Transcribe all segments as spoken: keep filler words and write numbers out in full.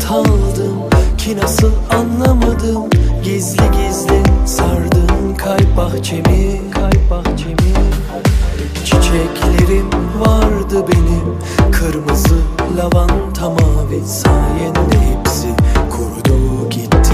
aldım ki nasıl anlamadım. Gizli gizli sardın kalp bahçemi, kalp bahçemi. Çiçeklerim vardı benim, kırmızı, lavanta, mavi. Sayende hepsi kurudu gitti.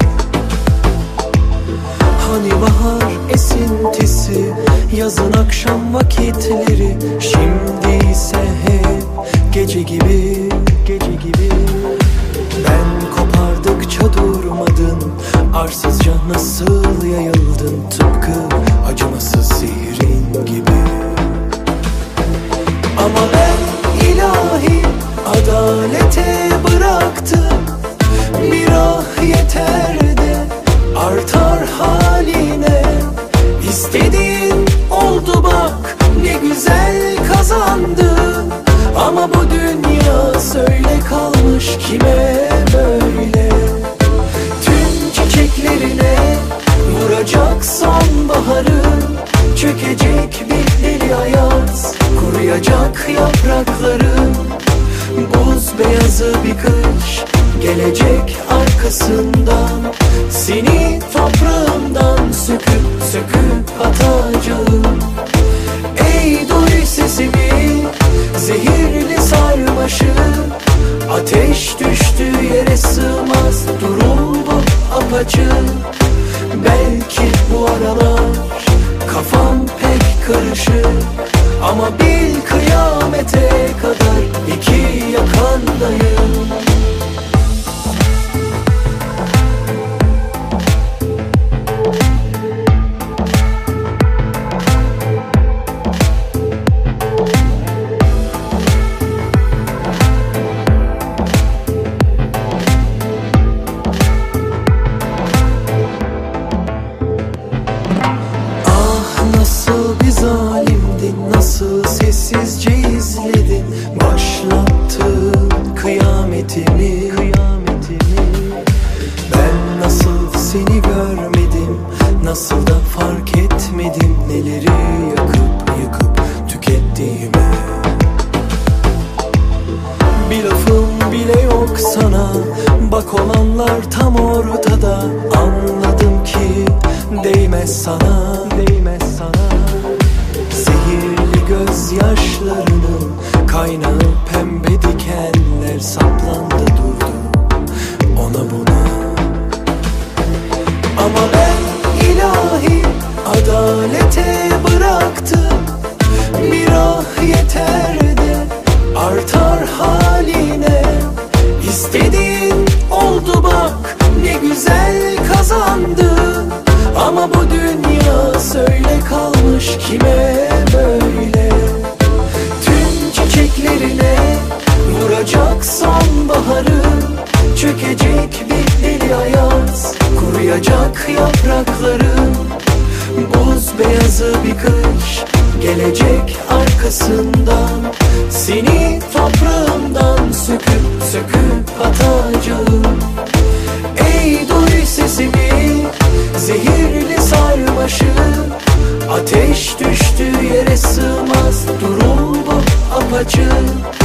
Hani bahar esintisi, yazın akşam vakitleri. Şimdi ise hep gece gibi, gece gibi. Ben kopardıkça durmadın, arsızca nasıl yayıldın. Tıpkı acımasız sihirin gibi. Ama ben ilahi adalete bıraktım. Bir ah yeter de artar haline. İstediğin oldu bak, ne güzel kazandın. Ama bu dünya söyle kalmış kime böyle? Tüm çiçeklerine vuracak sonbaharı. Çökecek bir deli ayaz, kuruyacak yaprakların. Buz beyazı bir kış gelecek arkasından. Seni toprağımdan söküp söküp atacağım. Ey duy sesimi, zehirli sarmaşı. Ateş düştüğü yere sığmaz, durum bu apaçık. Belki bu aralar kafam pek karışık, ama bil kıyamete kadar iki yakandayım. Zalimdin, nasıl sessizce izledin. Başlattın kıyametimi, kıyametimi. Ben nasıl seni görmedim, nasıl da fark etmedim. Neleri yakıp yıkıp tükettiğimi. Bir lafım bile yok sana, bak olanlar tam ortada. Anladım ki değmez sana, değmez sana. Zehirli gözyaşlarının kaynağı pembe dikenler saplandı durdu ona buna. Ama ben ilahi adalete bıraktım. Bir ah yeter de artar haline. İstediğin oldu bak, ne güzel kazandın. Ama bu dünya söyle kalmış kime böyle? Tüm çiçeklerine vuracak sonbaharı. Çökecek bir deli ayaz, kuruyacak yaprakların. Buz beyazı bir kış gelecek arkasından. Seni toprağımdan söküp söküp atacağım. Ey duy sesimi, zehirli sarmaşı. Ateş düştüğü yere sığmaz, durum bu apaçık.